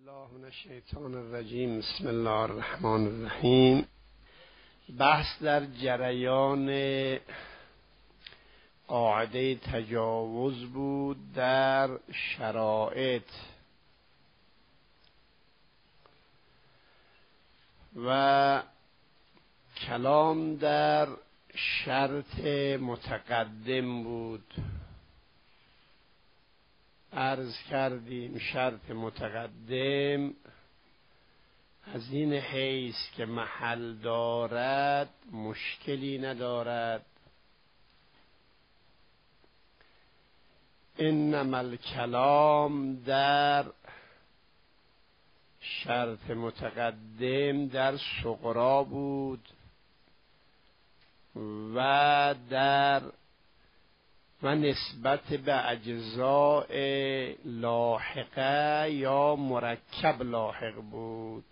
الله من الشیطان الرجیم. بسم الله الرحمن الرحیم. بحث در جریان قاعده تجاوز بود در شرایط و کلام در شرط متقدم بود. عرض کردیم شرط متقدم از این حیث که محل دارد مشکلی ندارد. انما الکلام در شرط متقدم در صغرا بود و نسبت به اجزاء لاحقه یا مرکب لاحق بود.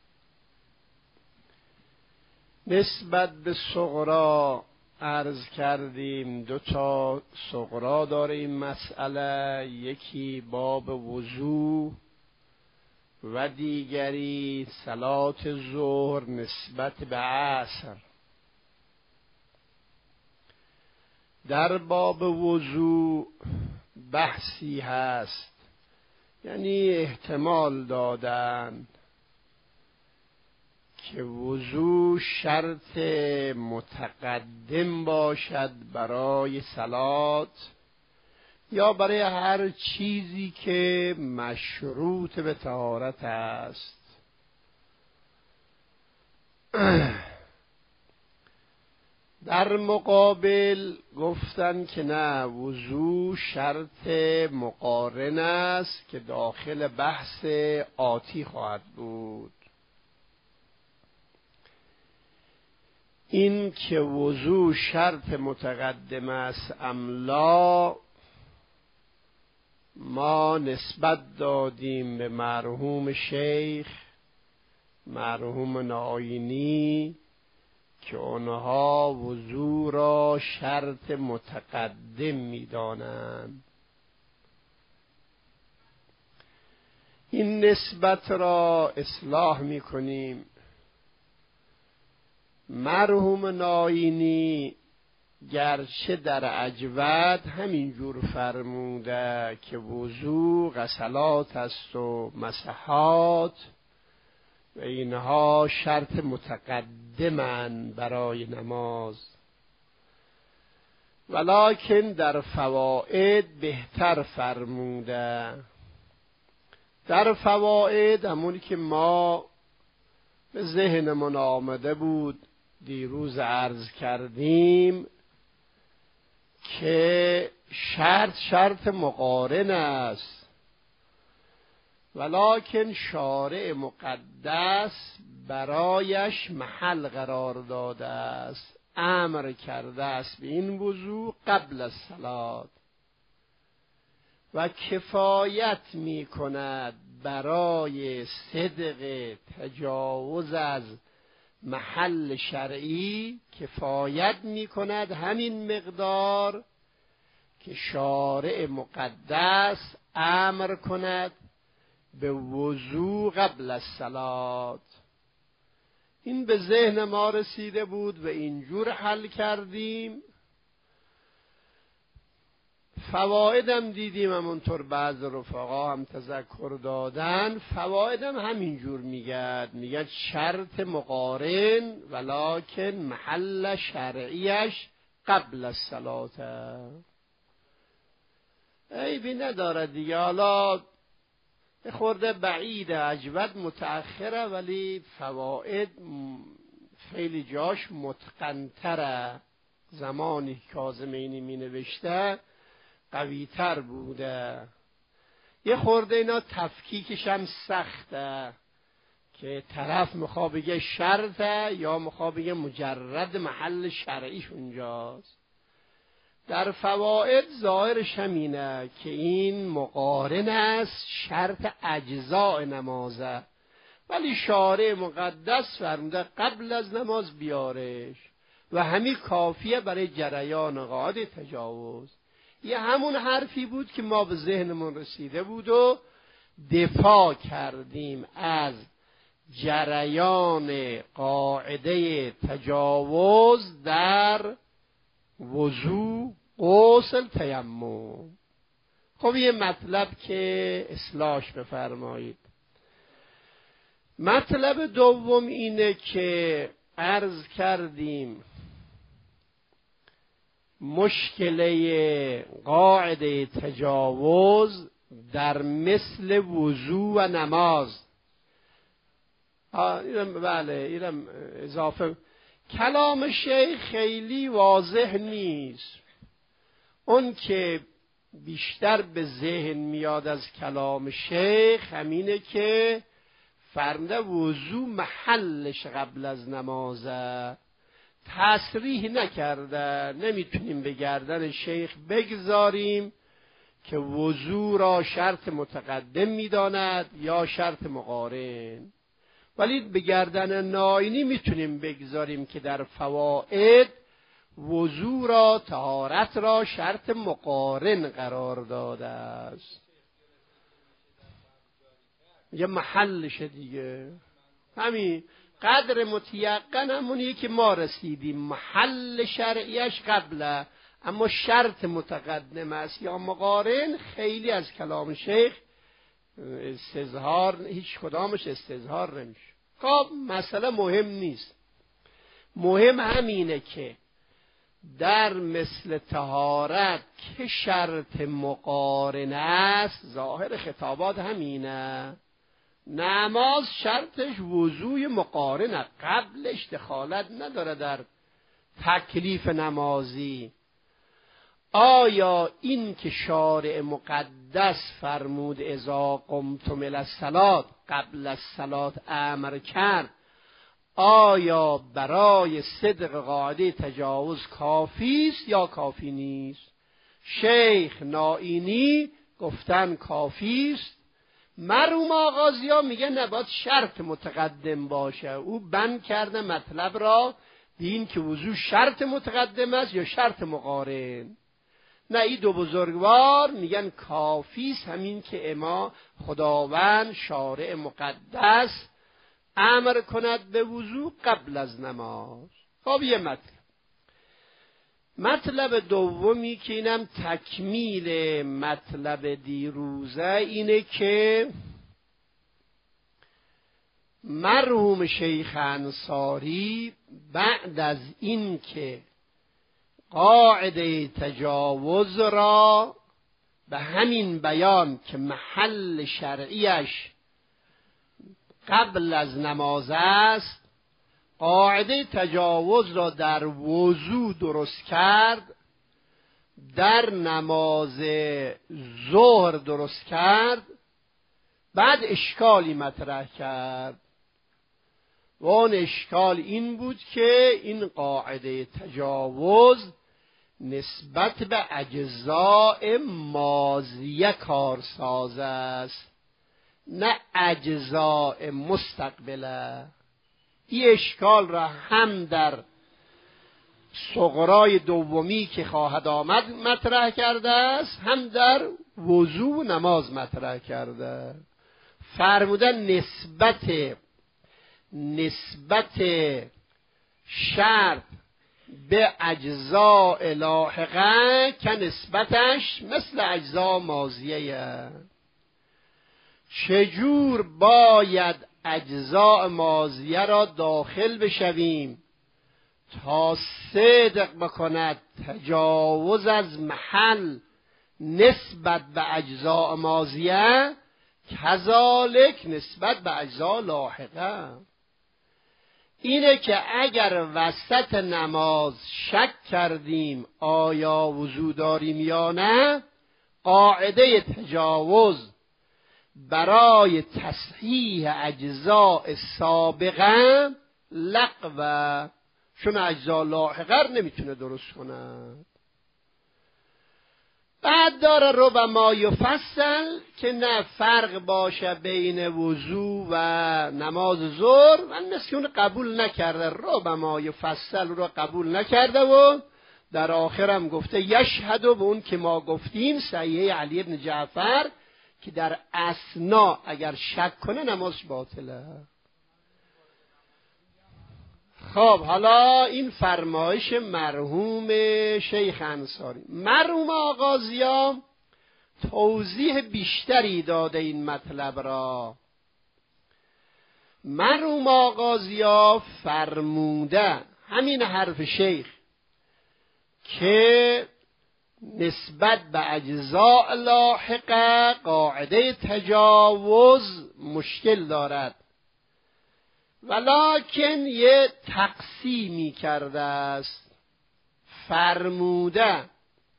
نسبت به صغرا عرض کردیم دو تا صغرا داره این مسئله، یکی باب وضو و دیگری صلات ظهر نسبت به عصر. در باب وضو بحثی هست، یعنی احتمال دادن که وضو شرط متقدم باشد برای صلات یا برای هر چیزی که مشروط به طهارت است. در مقابل گفتن که نه، وضو شرط مقارن است که داخل بحث آتی خواهد بود. این که وضو شرط متقدم است املا ما نسبت دادیم به مرحوم شیخ مرحوم ناینی که آنها وضو را شرط متقدم می‌دانند. این نسبت را اصلاح می‌کنیم. مرحوم ناینی گرچه در اجود همینجور فرموده که وضو غسلات است و مسحات و اینها شرط متقدمن برای نماز، ولکن در فواید بهتر فرموده. در فواید همونی که ما به ذهنمون آمده بود دیروز عرض کردیم که شرط مقارن است، ولکن شارع مقدس برایش محل قرار داده است، امر کرده است به این وضو قبل از صلات و کفایت می کند برای صدق تجاوز از محل شرعی، کفایت می کند همین مقدار که شارع مقدس امر کند به وضو قبل از صلات. این به ذهن ما رسیده بود و اینجور حل کردیم. فوایدم دیدیم همونطور بعض رفقا هم تذکر دادن، فوایدم همینجور میگه شرط مقارن ولکن محل شرعیش قبل از صلات. عیبی نداره دیگه، حالا خورده بعید اجود متأخره ولی فواید خیلی جاش متقن‌تره. زمانی که کاظمینی می نوشته قوی تر بوده. یه خورده اینا تفکیکش هم سخته که طرف میخواد بگه شرطه یا میخواد بگه مجرد محل شرعیش اونجاست. در فواید ظاهرش همینه که این مقارن است شرط اجزاء نمازه، ولی شارع مقدس فرموده قبل از نماز بیارش و همین کافیه برای جریان قاعده تجاوز. یه همون حرفی بود که ما به ذهنمون رسیده بود و دفاع کردیم از جریان قاعده تجاوز در وضو، غسل، تیمم. خب یه مطلب که اصلاحش بفرمایید. مطلب دوم اینه که عرض کردیم مشکله قاعده تجاوز در مثل وضو و نماز. اینم اضافه. کلام شیخ خیلی واضح نیست. اون که بیشتر به ذهن میاد از کلام شیخ همینه که فرموده وضو محلش قبل از نمازه، تصریح نکرده. نمیتونیم به گردن شیخ بگذاریم که وضو را شرط متقدم میداند یا شرط مقارن، ولی به گردن ناینی میتونیم بگذاریم که در فوائد وضو را، طهارت را شرط مقارن قرار داده است. یه محلش دیگه همین قدر متیقن همونیه که ما رسیدیم، محل شرعیش قبله، اما شرط متقدم است یا مقارن خیلی از کلام شیخ استظهار، هیچ کدامش استظهار نمیشه. خب مسئله مهم نیست. مهم همینه که در مثل طهارت که شرط مقارن است، ظاهر خطابات همینه، نماز شرطش وضوی مقارنه، قبلش دخالت نداره در تکلیف نمازی. آیا این که شارع مقدس فرمود اذا قمتم الی الصلاة، قبل از صلات امر کرد، آیا برای صدق قاعده تجاوز کافی است یا کافی نیست؟ شیخ نائینی گفتن کافی است، مرحوم آغازی‌ها میگه نباید شرط متقدم باشه. او بند کرده مطلب را به این که وضو شرط متقدم است یا شرط مقارن. نه، این دو بزرگوار میگن کافی است همین که اما خداوند شارع مقدس امر کند به وضو قبل از نماز. خب یه مطلب دومی که اینم تکمیل مطلب دیروزه اینه که مرحوم شیخ انصاری بعد از این که قاعده تجاوز را به همین بیان که محل شرعیش قبل از نماز است، قاعده تجاوز را در وضو درست کرد، در نماز ظهر درست کرد، بعد اشکالی مطرح کرد و اون اشکال این بود که این قاعده تجاوز نسبت به اجزاء ماضیه کارساز است، نه اجزاء مستقبله. این اشکال را هم در صغرای دومی که خواهد آمد مطرح کرده است، هم در وضو نماز مطرح کرده. فرمودن نسبت شرط به اجزاء لاحقه که نسبتش مثل اجزاء ماضیه. چجور باید اجزاء ماضیه را داخل بشویم تا صدق بکند تجاوز از محل نسبت به اجزاء ماضیه، کذالک نسبت به اجزاء لاحقه. اینه که اگر وسط نماز شک کردیم آیا وضو داریم یا نه، قاعده تجاوز برای تصحیح اجزاء سابقه لغوه، چون اجزاء لاحقه نمیتونه درست کنه. بعد داره ربما یفصل که نه فرق باشه بین وضو و نماز ظهر، من مثل قبول نکرده، ربما یفصل رو قبول نکرده و در آخرم گفته یشهد، و به اون که ما گفتیم صحیح علی بن جعفر که در اثنا اگر شک کنه نمازش باطله. خب حالا این فرمایش مرحوم شیخ انصاری. مرحوم آغازیا توضیح بیشتری داده این مطلب را. مرحوم آغازیا فرموده همین حرف شیخ که نسبت به اجزاء لاحقه قاعده تجاوز مشکل دارد، ولکن یه تقسیمی کرده است. فرموده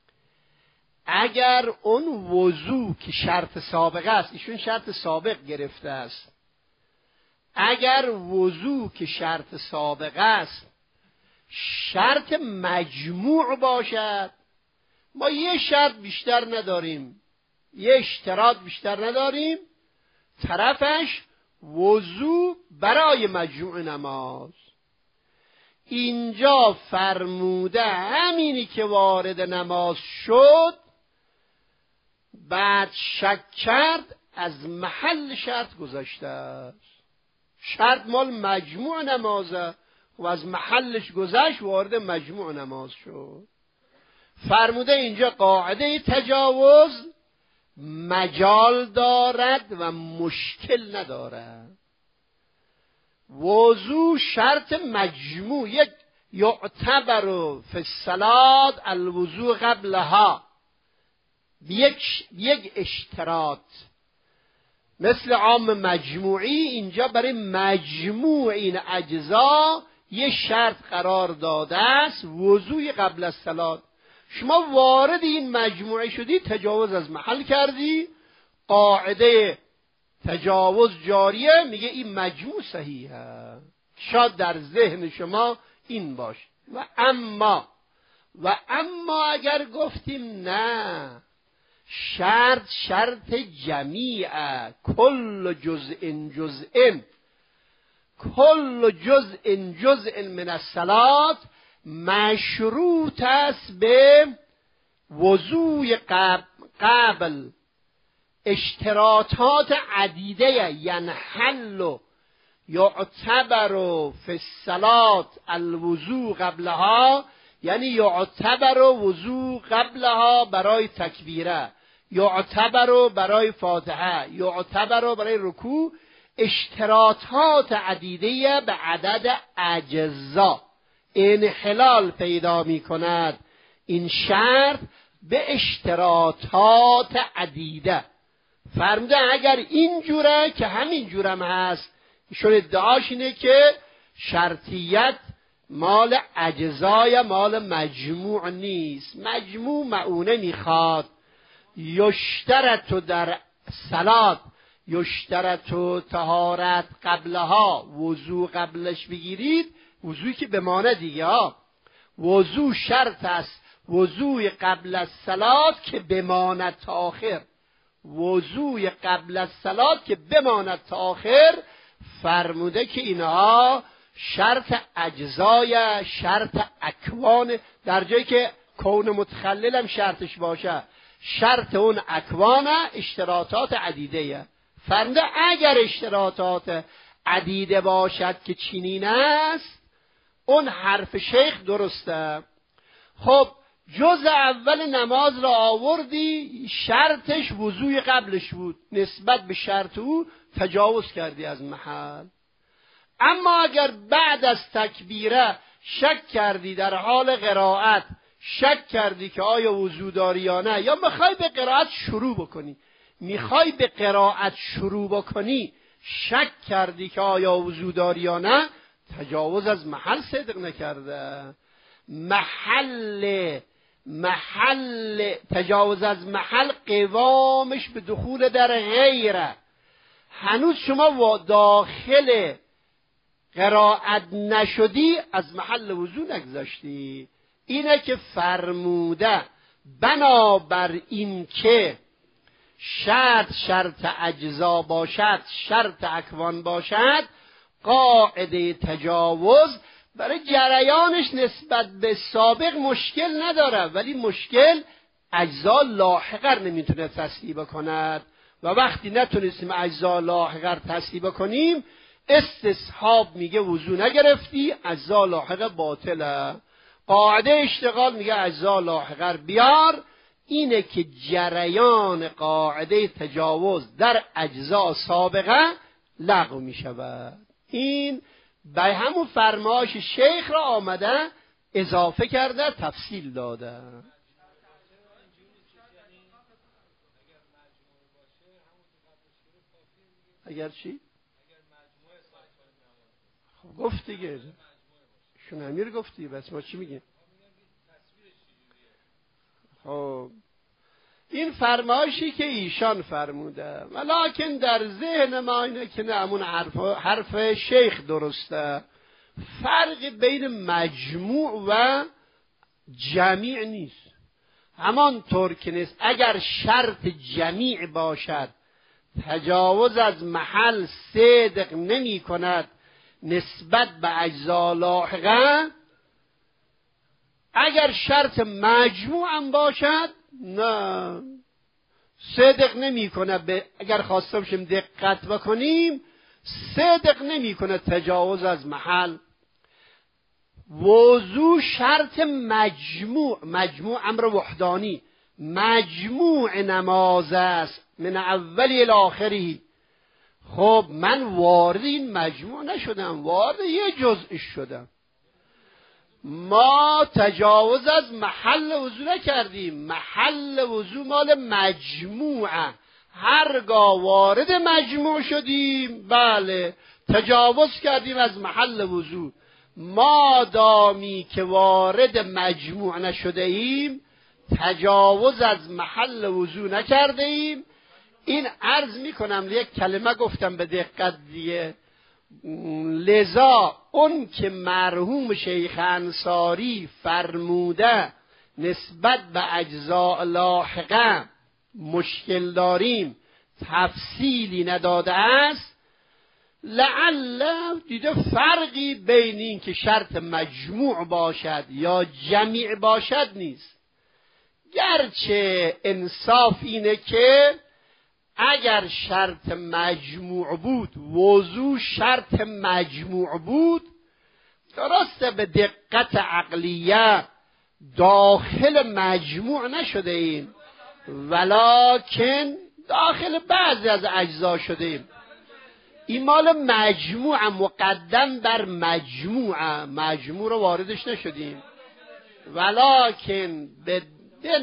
اگر اون وضو که شرط سابقه است، ایشون شرط سابق گرفته است، اگر وضو که شرط سابقه است شرط مجموع باشد، ما یه شرط بیشتر نداریم، یه اشتراط بیشتر نداریم، طرفش وضو برای مجموع نماز. اینجا فرموده همینی که وارد نماز شد بعد شک کرد از محل شرط گذشته است. شرط مال مجموع نمازه و از محلش گذشت وارد مجموع نماز شد. فرموده اینجا قاعده تجاوز مجال دارد و مشکل ندارد. وضو شرط مجموع، یک یعتبر فی الصلاة الوضو قبلها، یک اشتراط مثل عام مجموعی، اینجا برای مجموع این اجزا یه شرط قرار داده است، وضوی قبل از صلات. شما وارد این مجموعه شدی، تجاوز از محل کردی، قاعده تجاوز جاریه، میگه این مجموع صحیحه. شاید در ذهن شما این باشه. و اما اگر گفتیم نه، شرط جمیعه، کل جزء من الصلاة مشروط است به وضوء قبل. اشتراطات عدیده ینحل یعتبر فی الصلاة الوضوء قبلها، یعنی یعتبر وضوء قبلها برای تکبیره، یعتبر برای فاتحه، یعتبر برای رکوع. اشتراطات عدیده به عدد اجزا انحلال پیدا می کند این شرط به اشتراطات عدیده. فرموده اگر این جوره که همین جورم هست، ایشون ادعاش اینه که شرطیت مال اجزای مال مجموع نیست، مجموع معونه میخواد. یشترط در صلات، یشترط طهارت قبلها، وضو قبلش بگیرید، وضوی که بمانه دیگه ها، وضو شرط است، وضوی قبل از صلات که بماند تا آخر، وضوی قبل از صلات که بماند تا آخر. فرموده که اینها شرط اجزای، شرط اکوان، در جایی که کون متخلل هم شرطش باشه، شرط اون اکوان اشتراطات عدیده. فرموده اگر اشتراطات عدیده باشد که چنین است، اون حرف شیخ درسته. خب جز اول نماز را آوردی، شرطش وضوی قبلش بود، نسبت به شرط او تجاوز کردی از محل. اما اگر بعد از تکبیره شک کردی، در حال قرائت شک کردی که آیا وضو داری یا نه، یا میخوای به قرائت شروع بکنی، شک کردی که آیا وضو داری یا نه، تجاوز از محل صدق نکرده. محل تجاوز از محل قوامش به دخول در غیره. هنوز شما داخل قرائت نشدی، از محل وضو نگذاشتی. اینه که فرموده بنابر این که شرط اجزا باشد، شرط اکوان باشد، قاعده تجاوز برای جریانش نسبت به سابق مشکل نداره، ولی مشکل اجزا لاحقه نمیتونه تصحیح بکند. و وقتی نتونستیم اجزا لاحقه رو تصحیح بکنیم، استصحاب میگه وضو نگرفتی، اجزا لاحقه باطله. قاعده اشتغال میگه اجزا لاحقه رو بیار. اینه که جریان قاعده تجاوز در اجزا سابقه لغو میشود. این به همون فرمایش شیخ را آمده اضافه کرده، تفصیل داده. اگر چی؟ خب گفت دیگه، شون امیر گفتی، بس ما چی میگیم؟ خب این فرمایشی که ایشان فرموده، ولکن در ذهن ما اینه که نه، همون حرف شیخ درسته. فرق بین مجموع و جمیع نیست. همانطور که نیست اگر شرط جمیع باشد تجاوز از محل صدق نمی کند نسبت به اجزا لاحقه، اگر شرط مجموع هم باشد نه صدق نمی کنه. اگر خواسته باشیم دقت بکنیم، صدق نمی کنه تجاوز از محل. وضو شرط مجموع امر وحدانی، مجموع نماز است من اولی الاخری. خب من وارد این مجموع نشدم، وارد یه جزء شدم. ما تجاوز از محل وضو نکردیم، محل وضو مال مجموعه. هرگاه وارد مجموع شدیم بله تجاوز کردیم از محل وضو. ما دامی که وارد مجموع نشده ایم تجاوز از محل وضو نکرده ایم. این عرض میکنم، یک کلمه گفتم به دقت دیگه. لذا اون که مرحوم شیخ انصاری فرموده نسبت به اجزاء لاحقه مشکل داریم، تفصیلی نداده است، لعل دیده فرقی بین این که شرط مجموع باشد یا جمیع باشد نیست. گرچه انصاف اینه که اگر شرط مجموع بود، وضو شرط مجموع بود، درسته به دقت عقلیه داخل مجموع نشده ایم، ولکن داخل بعضی از اجزا شده ایم. این مال مجموع، مقدم بر مجموع رو واردش نشدیم، ولکن به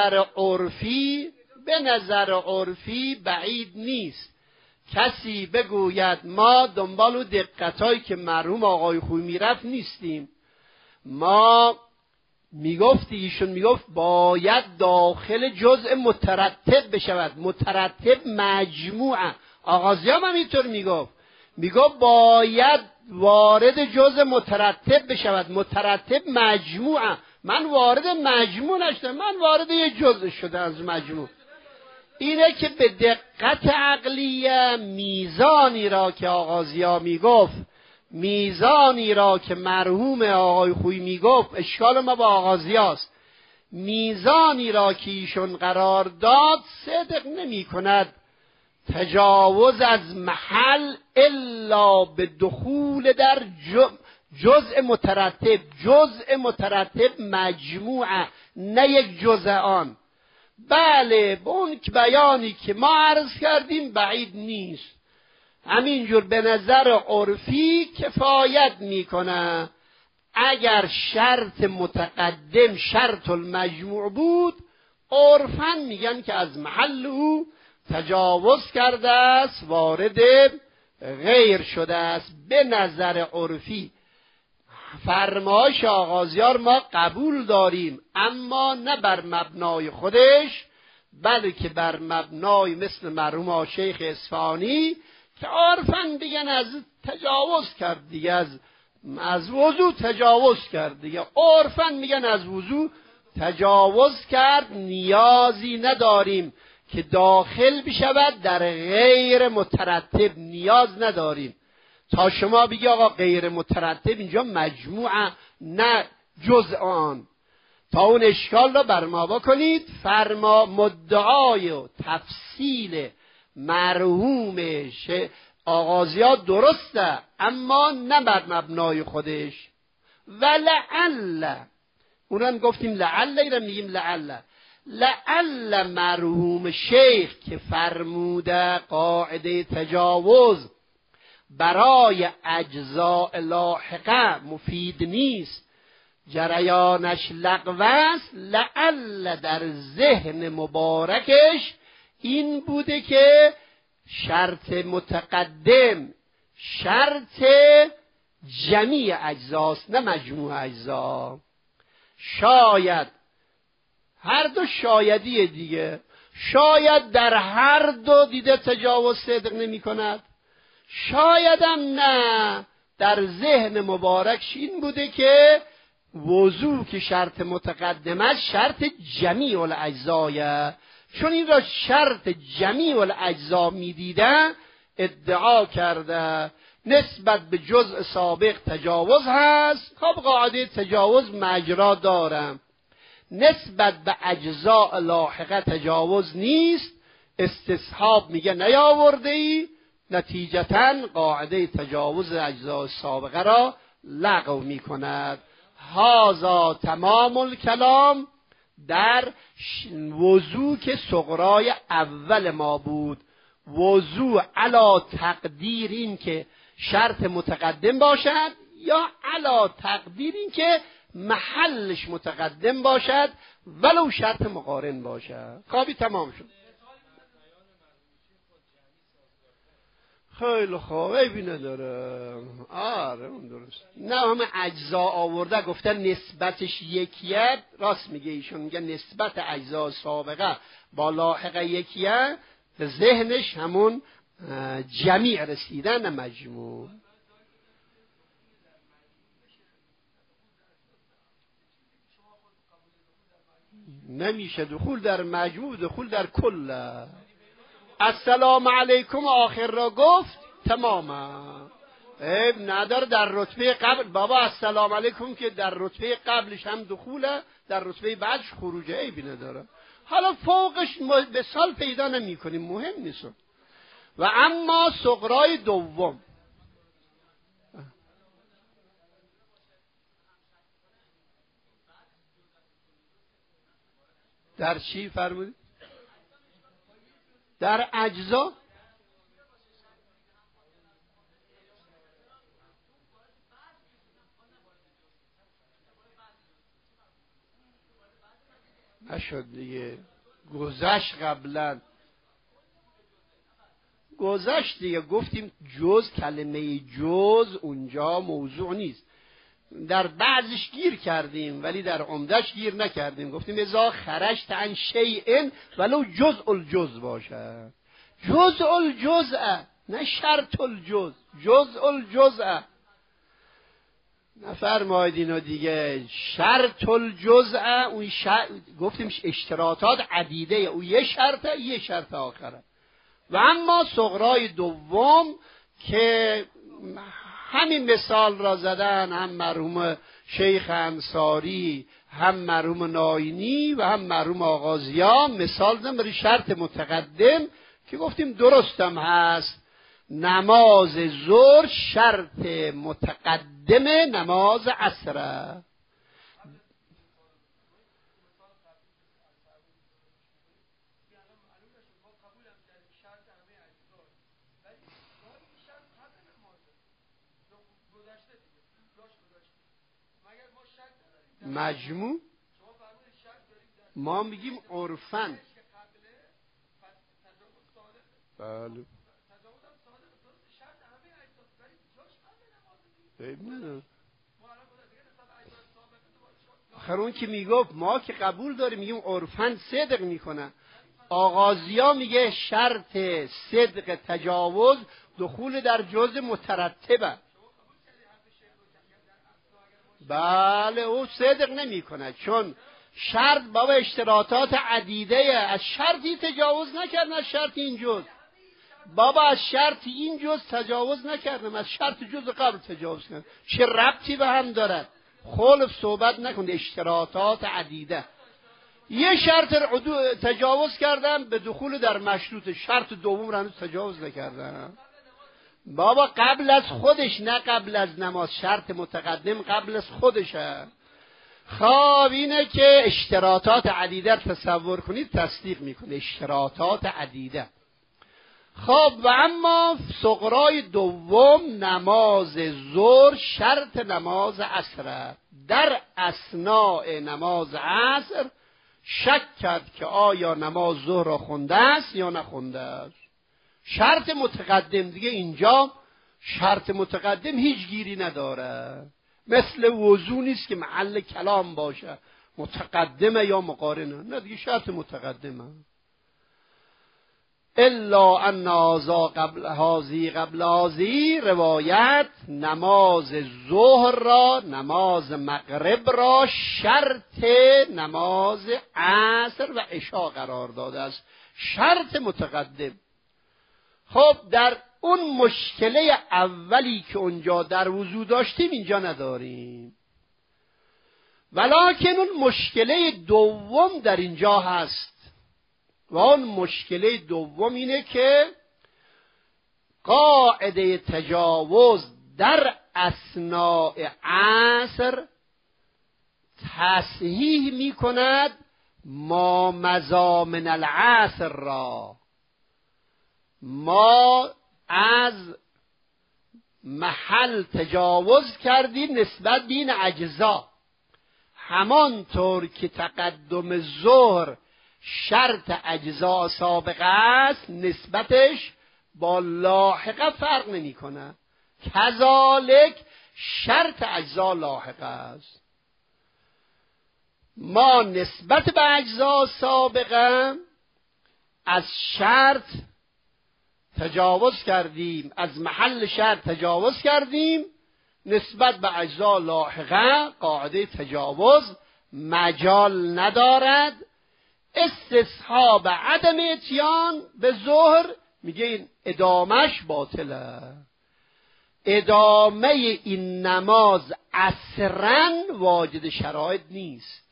نظر عرفی بعید نیست کسی بگوید ما دنبال و دقتایی که مرحوم آقای خوی میرفت نیستیم. ما ایشون میگفت باید داخل جزء مترتب بشود، مترتب مجموعه. آغازی هم اینطور میگفت باید وارد جزء مترتب بشود، مترتب مجموعه. من وارد مجموع نشدم، من وارد یه جزء شده از مجموع. اینه که به دقت عقلیه میزانی را که آغازیا میگفت، میزانی را که مرحوم آقای خویی میگفت، اشکال ما با آغازیاست، میزانی را که ایشون قرار داد صدق نمی کند تجاوز از محل الا به دخول در جزء مترتب مجموعه، نه یک جزء آن. بله به اون بیانی که ما عرض کردیم بعید نیست. همینجور به نظر عرفی کفایت میکنه. اگر شرط متقدم شرط المجموع بود، عرفاً میگن که از محل او تجاوز کرده است، وارد غیر شده است. به نظر عرفی فرمایش آغازیار ما قبول داریم، اما نه بر مبنای خودش، بلکه بر مبنای مثل مرحوم شیخ اصفهانی که عرفاً دیگه از تجاوز کرد، دیگه از وضو تجاوز کرد، دیگه عرفاً میگن از وضو تجاوز کرد، نیازی نداریم که داخل بشود در غیر مترتب، نیاز نداریم تا شما بگی آقا غیر مترتب اینجا مجموعه نه جزء آن. تا اون اشکال را بر ما بکنید. فرما مدعای و تفصیل مرحوم آغازیات درسته، اما نه بر مبنای خودش. ولعل، اونم گفتیم لعل، اینم میگیم لعل مرحوم شیخ که فرموده قاعده تجاوز برای اجزاء لاحقه مفید نیست، جریانش لغو است، لعل در ذهن مبارکش این بوده که شرط متقدم شرط جمیع اجزاست نه مجموع اجزا. شاید هر دو شایدیه دیگه، شاید در هر دو دیده تجاوز صدق نمی کند، شایدم نه در ذهن مبارکش این بوده که وضو که شرط متقدم است شرط جمیع الاجزایه، چون این را شرط جمیع الاجزا می دیده ادعا کرده نسبت به جزء سابق تجاوز هست. خب قاعده تجاوز مجرا دارم، نسبت به اجزاء لاحقه تجاوز نیست، استصحاب میگه نیاورده ای، نتیجتاً قاعده تجاوز اجزاء سابقه را لغو میکند. هذا تمام الکلام در وضو که صغرای اول ما بود. وضو علا تقدیر این که شرط متقدم باشد یا علا تقدیر این که محلش متقدم باشد ولو شرط مقارن باشد. خوابی تمام شد. خیلی خوب، عیبی نداره. آره اون درست. نه همه اجزا آورده گفتن نسبتش یکیه، راست میگه ایشون، میگه نسبت اجزا سابقه با لاحقه یکیه، به ذهنش همون جمیع رسیدن نه مجموع. نمیشه دخول در مجموع، دخول در کل. السلام علیکم آخر را گفت تماما، عیب نداره. در رتبه قبل بابا السلام علیکم که در رتبه قبلش هم دخوله، در رتبه بعدش خروجه، عیبی نداره. حالا فوقش مثال پیدا نمی کنیم، مهم نیست. و اما صغرای دوم در چی فرمودید؟ در اجزا نشد دیگه، گذشت قبلا، گذشت دیگه. گفتیم جز، کلمه جز اونجا موضوع نیست، در بعضش گیر کردیم ولی در عمدش گیر نکردیم. گفتیم اذا خرجت عن شیء ولو جزء الجزء باشه، جزء الجزء نه شرط الجزء، جزء الجزء. نفرمایید اینو دیگه. شرط الجزء اون گفتیم اشتراطات عدیده، اون یه شرطه، یه شرط آخره. و اما صغرای دوم که همین مثال را زدن هم مرحوم شیخ انصاری، هم مرحوم ناینی و هم مرحوم آغازیان، مثال زدن برای شرط متقدم که گفتیم درستم هست. نماز ظهر شرط متقدم نماز عصر. مجموع ما میگیم عرفن. بله آخر اون که میگفت ما که قبول داریم میگیم عرفن صدق میکنن. آغازیا میگه شرط صدق تجاوز دخول در جزء مترتبه. بله او صدق نمی کنه، چون شرط بابا اشتراطات عدیده، از شرطی تجاوز نکردن، از شرط این جز بابا از شرط این جز تجاوز نکردم، از شرط جز قبل تجاوز کردم. چه ربطی به هم دارد؟ خلف صحبت نکنید. اشتراطات عدیده، یه شرط تجاوز کردم به دخول در مشروط، شرط دوم رو هنوز تجاوز نکردم. بابا قبل از خودش، نه قبل از نماز، شرط متقدم قبل از خودشه. خب اینه که اشتراطات عدیده تصور کنید، تصدیق میکنه اشتراطات عدیده. خب و اما صغرای دوم نماز ظهر شرط نماز عصر. در اثناء نماز عصر شک کرد که آیا نماز ظهر را خونده است یا نخونده است. شرط متقدم دیگه، اینجا شرط متقدم هیچ گیری نداره، مثل وضو نیست که محل کلام باشه متقدمه یا مقارنه، نه دیگه شرط متقدمه. الا ان هذا قبل هذی روایت نماز ظهر را، نماز مغرب را شرط نماز عصر و عشا قرار داده است، شرط متقدم. خب در اون مشکله اولی که اونجا در وضو داشتیم اینجا نداریم، ولکن اون مشکله دوم در اینجا هست و اون مشکله دوم اینه که قاعده تجاوز در اثناء عصر تصحیح می کند ما مضی من العصر را. ما از محل تجاوز کردیم نسبت به این اجزا، همانطور که تقدم ظهر شرط اجزا سابقه است نسبتش با لاحقه فرق نمی کنه، کذالک شرط اجزا لاحقه است. ما نسبت به اجزا سابقه از شرط تجاوز کردیم، از محل شرط تجاوز کردیم، نسبت به اجزا لاحقه قاعده تجاوز مجال ندارد. استصحاب عدم اتیان به ظهر میگه این ادامش باطله، ادامه این نماز اصلاً واجد شرایط نیست.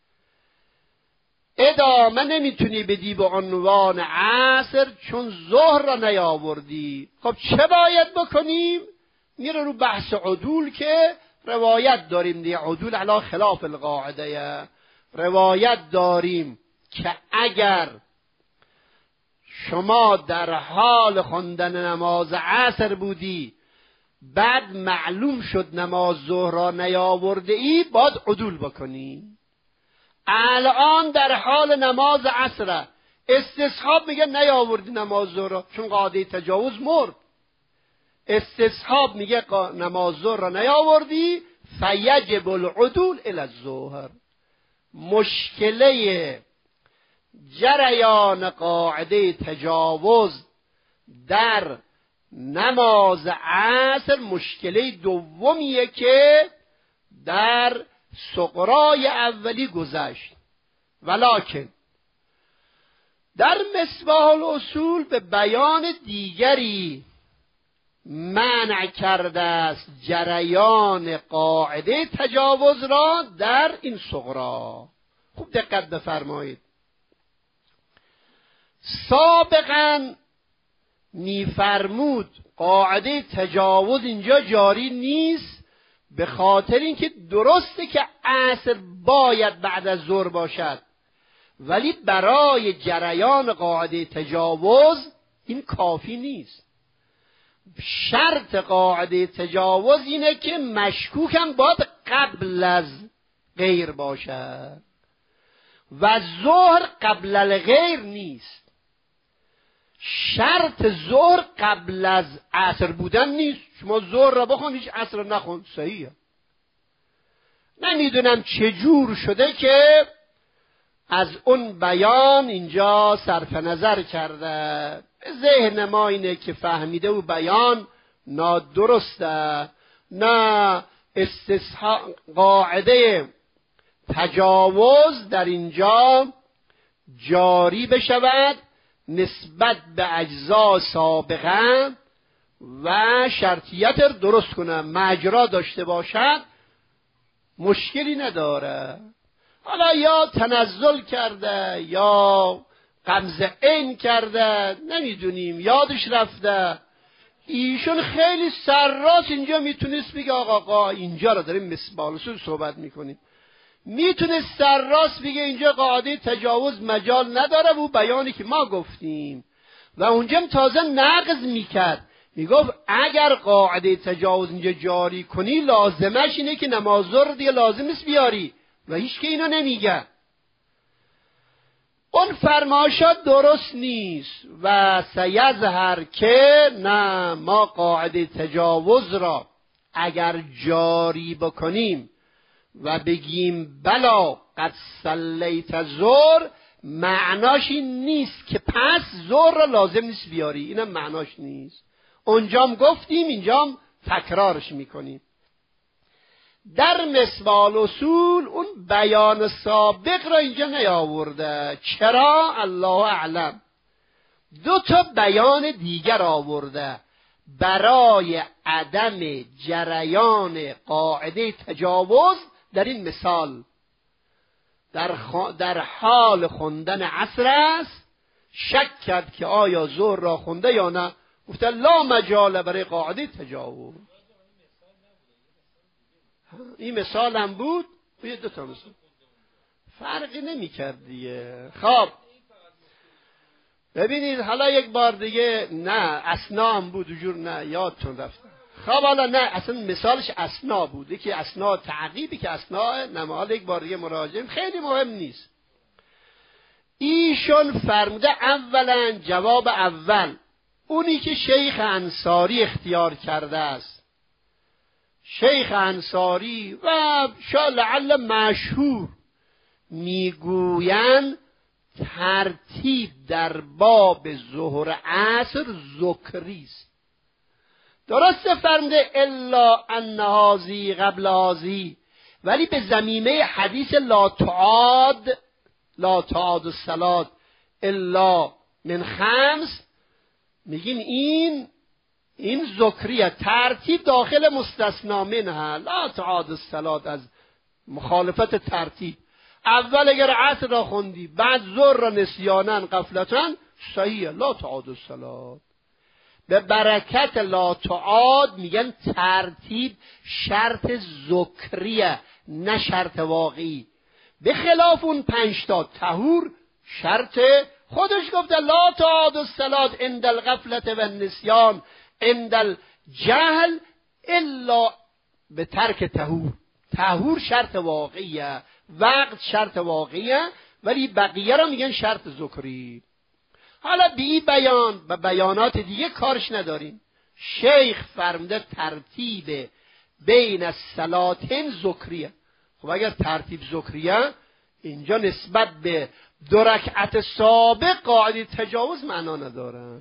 ادامه نمیتونی بدی به عنوان عصر چون ظهر را نیاوردی. خب چه باید بکنیم؟ میره رو بحث عدول که روایت داریم دیگه، عدول علی خلاف القاعده. روایت داریم که اگر شما در حال خواندن نماز عصر بودی بعد معلوم شد نماز ظهر را نیاورده ای باید عدول بکنی. الان در حال نماز عصر استصحاب میگه نیاوردی نماز ظهر را چون قاعده تجاوز مرد. استصحاب میگه نماز ظهر را نیاوردی فیجب العدول الی الظهر. مشکله جریان قاعده تجاوز در نماز عصر مشکله دومیه که در صغرای اولی گذشت، ولکن در مصباح الاصول به بیان دیگری منع کرده است جریان قاعده تجاوز را در این صغرا. خوب دقت بفرمایید. سابقا میفرمود قاعده تجاوز اینجا جاری نیست به خاطر اینکه درسته که عصر باید بعد از ظهر باشد، ولی برای جریان قاعده تجاوز این کافی نیست. شرط قاعده تجاوز اینه که مشکوکم باید قبل از غیر باشد و ظهر قبل الغیر نیست. شرط ظهر قبل از عصر بودن نیست. شما ظهر را بخون هیچ عصر نخون، صحیحه. نمیدونم چجور شده که از اون بیان اینجا صرف نظر کرده. ذهن ما اینه که فهمیده و بیان نادرسته، نه قاعده تجاوز در اینجا جاری بشود نسبت به اجزا سابقه و شرطیت درست کنه، مجرا داشته باشد، مشکلی نداره. حالا یا تنزل کرده یا غمز عین کرده، نمیدونیم، یادش رفته. ایشون خیلی سرراست اینجا میتونست بگه آقا اینجا رو داریم مثل صحبت میکنیم، میتونست سرراست بگه اینجا قاعده تجاوز مجال نداره و بیانی که ما گفتیم، و اونجا هم تازه نقض میکرد، میگفت اگر قاعده تجاوز اینجا جاری کنی لازمش اینه که نماز ظهر دیگه لازم نیست بیاری، و هیچ که اینو نمیگه. اون فرمایشات درست نیست و سیظهر که نه، ما قاعده تجاوز را اگر جاری بکنیم و بگیم بلا قد صلیت ظهر، معناش این نیست که پس ظهر را لازم نیست بیاری، اینم معناش نیست. اونجام گفتیم، اینجام تکرارش میکنیم. در مثال اصول اون بیان سابق را اینجا نیاورده. چرا؟ الله اعلم. دو تا بیان دیگر آورده برای عدم جریان قاعده تجاوز در این مثال. در حال خوندن عصر است، شک کرد که آیا ظهر را خونده یا نه، گفته لا مجال برای قاعده تجاوز. این مثال هم بود و یه دو تا مثال، فرقی نمی کرد دیگه. خب ببینید حالا یک بار دیگه، نه اسنا هم بود وجور، نه یادتون رفته. خب حالا نه، اصلا مثالش اسنا بود، که اسنا تعقیبی که اسنا نمال یک بار دیگه مراجعه، خیلی مهم نیست. ایشون فرموده اولا جواب اول اونی که شیخ انصاری اختیار کرده است. شیخ انصاری و لعل مشهور میگویند ترتیب در باب ظهر عصر ذکری است. درسته فرموده الا ان هذی قبل هذی، ولی به ضمیمه حدیث لا تعاد الصلاة الا من خمس میگین این ذکریه، ترتیب داخل مستثنا منها، لا تعاد الصلاة از مخالفت ترتیب. اول اگر عصر را خوندی بعد ظهر را نسیانا غفلتا، صحیح لا تعاد الصلاة. به برکت لا تعاد میگن ترتیب شرط ذکریه نه شرط واقعی، به خلاف اون 5 تا طهور شرط خودش گفته لا تعاد الصلاة عند الغفلة و النسیان عند الجهل الا به ترک طهور. طهور شرط واقعیه، وقت شرط واقعیه، ولی بقیه را میگن شرط ذکری. حالا به این بیان و بیانات دیگه کارش نداریم. شیخ فرموده ترتیب بین الصلاتین ذکریه. خب اگر ترتیب ذکریه، اینجا نسبت به 2 رکعت سابق قاعده تجاوز معنا نداره.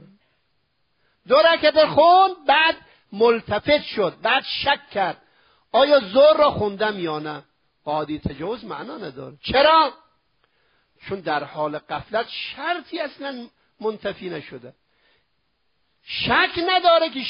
2 رکعت خوند بعد ملتفت شد، بعد شک کرد آیا ظهر را خوندم یا نه، قاعده تجاوز معنا نداره. چرا؟ چون در حال غفلت شرطی اصلا منتفی نشده. شک نداره که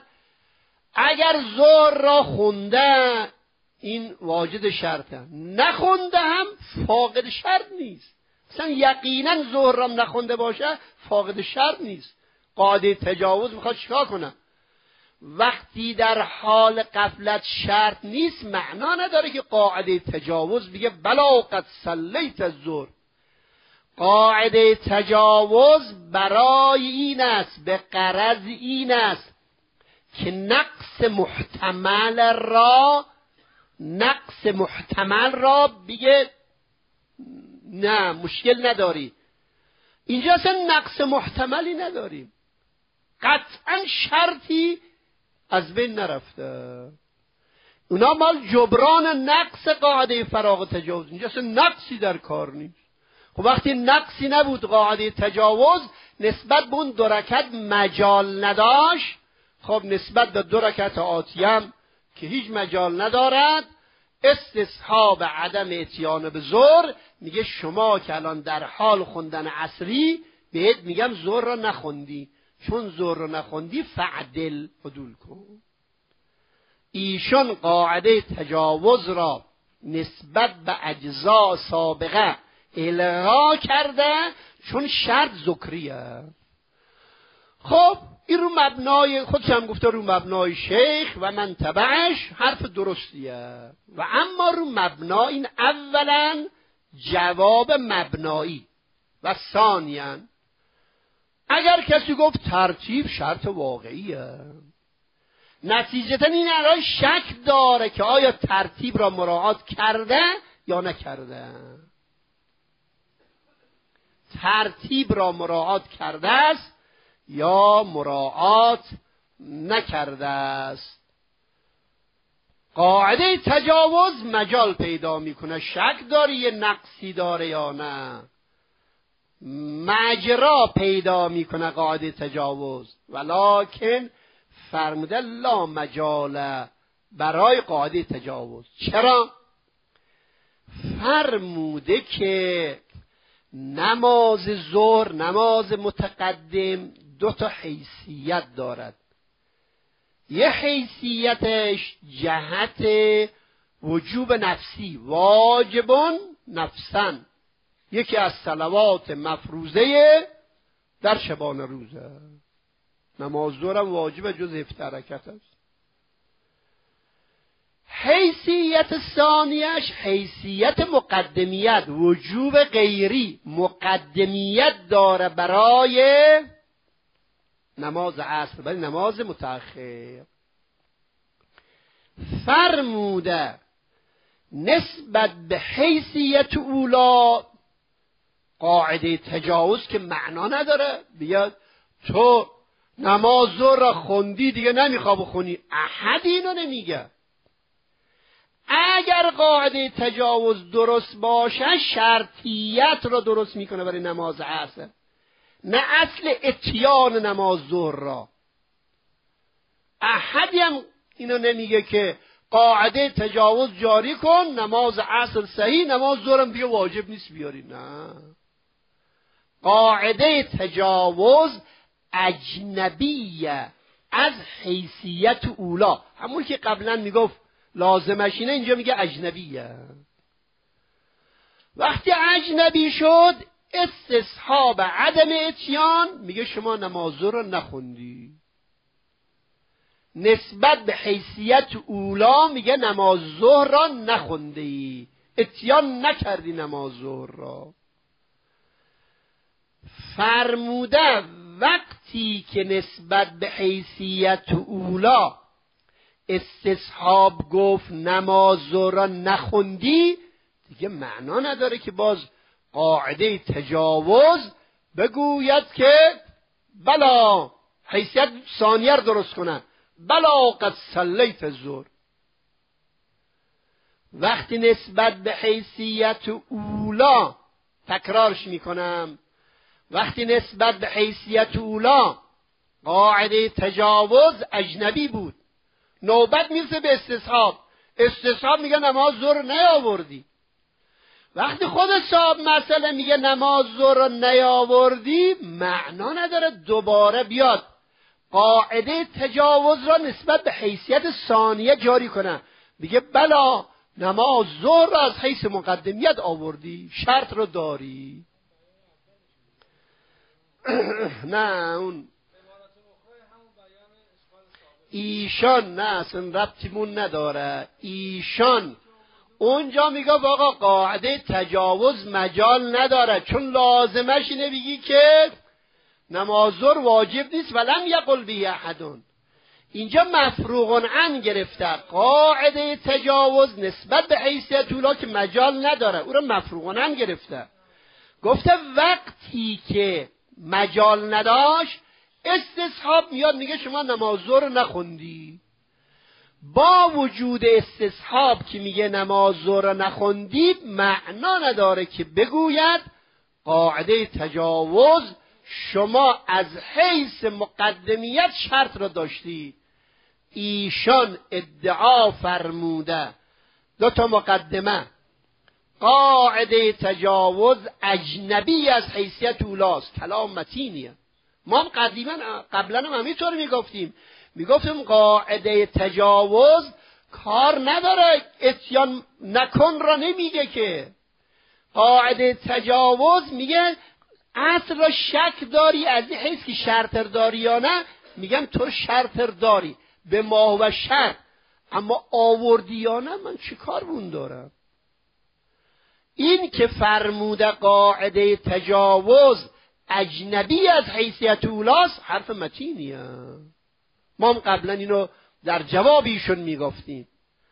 اگر ظهر را خونده این واجد شرطه، نخونده هم فاقد شرط نیست. مثلا یقینا ظهر را نخونده باشه فاقد شرط نیست. قاعده تجاوز میخواد چیکار کنه؟ وقتی در حال غفلت شرط نیست معنا نداره که قاعده تجاوز بگه بلا قد صلیت الظهر. قاعده تجاوز برای این است، به غرض این است که نقص محتمل را بگه نه مشکل نداری. اینجا اصلا نقص محتملی نداریم، قطعا شرطی از بین نرفته. اونا مال جبران نقص قاعده فراغ تجاوز، اینجا اصلا نقصی در کار نیست. خب وقتی نقصی نبود قاعده تجاوز نسبت به اون 2 رکعت مجال نداشت، خب نسبت به 2 رکعت آتیم که هیچ مجال ندارد، استصحاب عدم اتیان به ظهر، میگه شما که الان در حال خوندن عصری بهت میگم ظهر را نخوندی، چون ظهر را نخوندی عدول کن. ایشون قاعده تجاوز را نسبت به اجزا سابقه الغا کرده، چون شرط ذکریه. خب این رو مبنای خودش هم گفته، رو مبنای شیخ و من تبعش حرف درستیه. و اما رو مبنا این اولا جواب مبنایی و ثانیاً اگر کسی گفت ترتیب شرط واقعیه، نتیجتا این الان شک داره که آیا ترتیب را مراعات کرده یا نکرده. ترتیب را مراعات کرده است یا مراعات نکرده است. قاعده تجاوز مجال پیدا میکنه، شک داری یه نقصی داره یا نه، مجرا پیدا میکنه قاعده تجاوز. ولکن فرموده لا مجال برای قاعده تجاوز. چرا؟ فرموده که نماز ظهر، نماز متقدم، دو تا حیثیت دارد. یه حیثیتش جهت وجوب نفسی، واجبون نفسن، یکی از صلوات مفروضه در شبانه روزه. نماز ظهر هم واجب جز 17 رکعت است. حیثیت ثانیش حیثیت مقدمیت، وجوب غیری، مقدمیت داره برای نماز عصر، برای نماز متأخر. فرموده نسبت به حیثیت اولا قاعده تجاوز که معنا نداره. بیاد تو نماز ظهر را خوندی دیگه نمیخواد بخونی، احد اینو نمیگه. اگر قاعده تجاوز درست باشه شرطیت را درست میکنه برای نماز عصر، نه اصل اتیان نماز ظهر را. احدی هم اینو نمیگه که قاعده تجاوز جاری کن نماز عصر صحیح، نماز ظهرم دیگه واجب نیست بیاری. نه، قاعده تجاوز اجنبیه از حیثیت اولا، همون که قبلا میگفت لازمش اینه، اینجا میگه اجنبیه. وقتی اجنبی شد استصحاب عدم اتیان، میگه شما نماز ظهر رو نخوندی. نسبت به حیثیت اولا میگه نماز ظهر را نخوندی، اتیان نکردی نماز ظهر را. فرموده وقتی که نسبت به حیثیت اولا استصحاب گفت نماز ظهر را نخوندی، دیگه معنا نداره که باز قاعده تجاوز بگوید که بلا حیثیت ثانیه رو درست کنه، بلا قد صلیت الظهر. وقتی نسبت به حیثیت اولا، تکرارش میکنم، وقتی نسبت به حیثیت اولا قاعده تجاوز اجنبی بود، نوبت میرسه به استصحاب. استصحاب میگه نماز ظهر نیاوردی. وقتی خود صاحب مسئله میگه نماز ظهر نیاوردی، معنا نداره دوباره بیاد قاعده تجاوز را نسبت به حیثیت ثانیه جاری کنه، بگه بلا نماز ظهر را از حیث مقدمیت آوردی، شرط رو داری. نه اون ایشان نه اصلا ربطیمون نداره. ایشان اونجا میگه آقا قاعده تجاوز مجال نداره، چون لازمش اینه بگی که نماز ظهر واجب نیست ولم یقل به احدون. اینجا مفروغ عن گرفته قاعده تجاوز نسبت به حیثیت اولا که مجال نداره، او را مفروغ عن گرفته. گفته وقتی که مجال نداشت استصحاب میاد میگه شما نماز ظهر نخوندی. با وجود استصحاب که میگه نماز ظهر نخوندی، معنا نداره که بگوید قاعده تجاوز شما از حیث مقدمیت شرط را داشتی. ایشان ادعا فرموده دو تا مقدمه، قاعده تجاوز اجنبی از حیثیت اولاست، کلام متینیه. ما قبلا هم همینطور میگفتیم قاعده تجاوز کار نداره، اتیان نکن را نمیگه که. قاعده تجاوز میگه اصل را شک داری از این حیث که شرطر داری یا نه، میگم تو شرطر داری به ما و شرط، اما آوردی یا نه من چی کار بون دارم. این که فرموده قاعده تجاوز اجنبی از حیثیت اولاست حرف متینیه. ما هم قبلا اینو در جواب ایشون میگفتیم.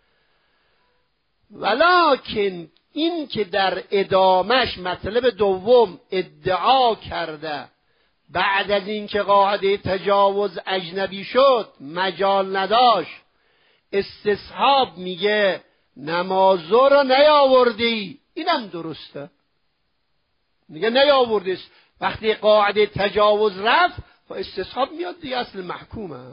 ولکن این که در ادامش مطلب دوم ادعا کرده بعد از این که قاعده تجاوز اجنبی شد مجال نداشت، استصحاب میگه نمازو رو نیاوردی، اینم درسته، میگه نیاوردی. وقتی قاعده تجاوز رفت و استصحاب میاد دیگه اصل محکومه.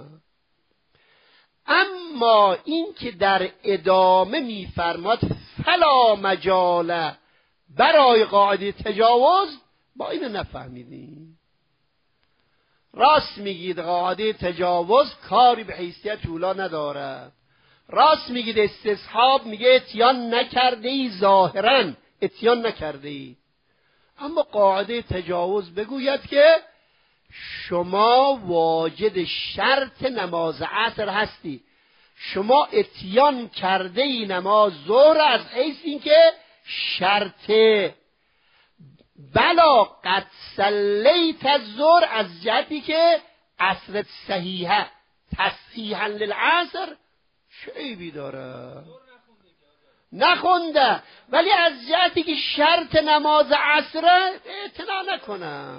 اما این که در ادامه میفرماد فلا مجال برای قاعده تجاوز، با اینو نفهمیدیم. راست میگید قاعده تجاوز کاری به حیثیت اولا نداره، راست میگید استصحاب میگه اتیان نکرده ای، ظاهرا اتیان نکرده ای، اما قاعده تجاوز بگوید که شما واجد شرط نماز عصر هستی، شما اتیان کرده ای نماز ظهر از حیث این که شرطه، بلا قد صلیت الظهر از جهتی که عصرت صحیحه، تصحیحا للعصر شعیبی داره نخونده، ولی از جهتی که شرط نماز عصره اعتنا نکنه.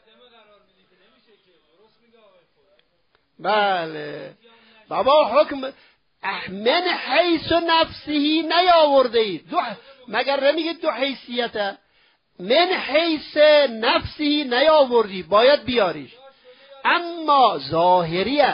بله بابا حکم من حیث نفسهی نیاورده اید، مگر نمیگید دو حیثیته؟ من حیث نفسهی نیاوردی، باید بیاریش. اما ظاهریه،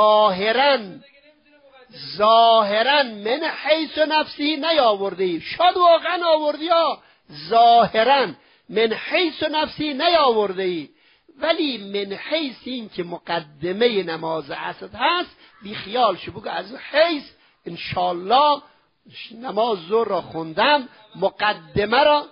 ظاهرا من حیث نفسهی نیاورده اید، شاید واقعا آوردی ها، ظاهرا من حیث نفسهی نیاورده اید، ولی من حیث این که مقدمه نماز عصر هست بی خیال شو بگو از حیث انشالله نماز ظهر را خوندم مقدمه را.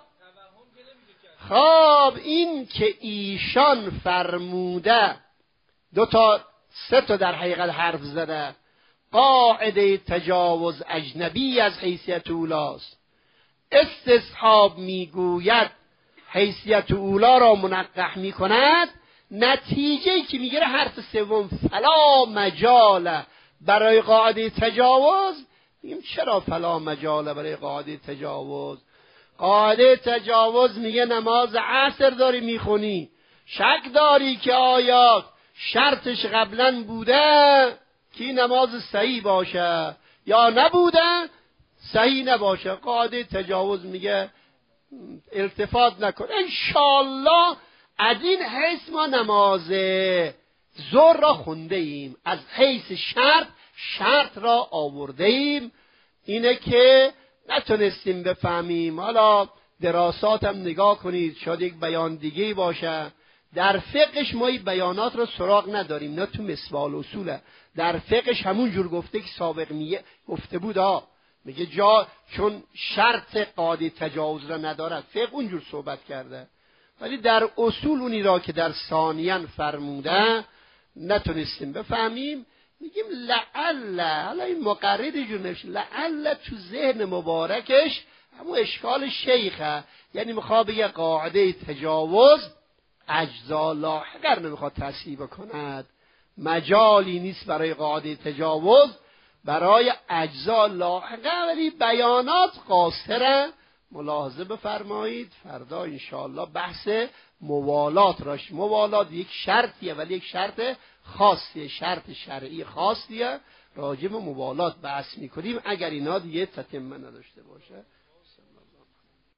خب این که ایشان فرموده سه تا در حقیقت حرف زده، قاعده تجاوز اجنبی از حیثیت اولاست، استصحاب میگوید حیثیت اولا را منقح میکند، نتیجه که میگیره حرف سوم فلا مجال برای قاعده تجاوز. میگیم چرا فلا مجال برای قاعده تجاوز؟ قاعده تجاوز میگه نماز عصر داری میخونی، شک داری که آیا شرطش قبلا بوده که نماز صحیح باشه یا نبوده صحیح نباشه، قاعده تجاوز میگه التفات نکن، انشالله از این حیث ما نماز ظهر را خونده ایم، از حیث شرط را آورده ایم. اینه که نتونستیم بفهمیم. حالا دراسات هم نگاه کنید، شاید یک بیان دیگه باشه. در فقهش ما این بیانات را سراغ نداریم، نه تو مصباح الاصوله. در فقهش همون جور گفته که سابق گفته بود میگه جا چون شرط قاعده تجاوز را نداره، فقه اونجور صحبت کرده، ولی در اصول اونی را که در ثانیاً فرموده نتونستیم بفهمیم. میگیم لعل، حالا این مقرد جور نمیشه، لعل تو ذهن مبارکش همون اشکال شیخه، یعنی میخواد بگه قاعده تجاوز اجزا لاحقه نمیخواد تصحیح بکند، مجالی نیست برای قاعده تجاوز برای اجزا لاحقه، ولی بیانات قاصره. ملاحظه بفرمایید فردا انشاءالله بحث موالات راش، موالات یک شرطیه ولی یک شرط خاصیه، شرط شرعی خاصیه، راجع به موالات بحث میکنیم اگر اینا دیگه تتمه نداشته باشه.